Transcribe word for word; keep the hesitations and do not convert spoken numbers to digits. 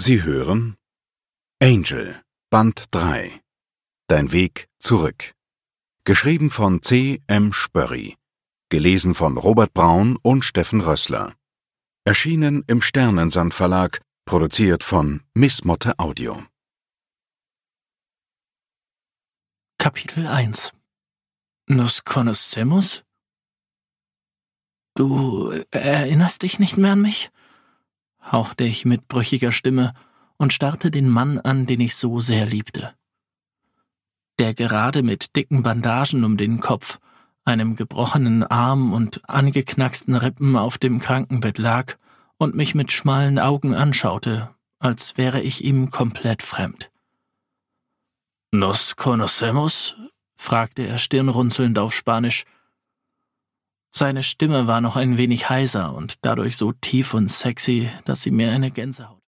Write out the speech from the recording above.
Sie hören Angel, Band drei. Dein Weg zurück. Geschrieben von C. M. Spörri. Gelesen von Robert Braun und Steffen Rössler. Erschienen im Sternensand Verlag, produziert von Miss Motte Audio. Kapitel eins. Nos conocemos? Du erinnerst dich nicht mehr an mich? Hauchte ich mit brüchiger Stimme und starrte den Mann an, den ich so sehr liebte. Der gerade mit dicken Bandagen um den Kopf, einem gebrochenen Arm und angeknacksten Rippen auf dem Krankenbett lag und mich mit schmalen Augen anschaute, als wäre ich ihm komplett fremd. »Nos conocemos?« fragte er stirnrunzelnd auf Spanisch. Seine Stimme war noch ein wenig heiser und dadurch so tief und sexy, dass sie mir eine Gänsehaut